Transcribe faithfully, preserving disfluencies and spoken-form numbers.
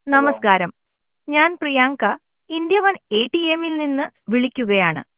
Hello. നമസ്കാരം. ഞാൻ Priyanka India one A T എമ്മിൽ നിന്ന് വിളിക്കുകയാണ്.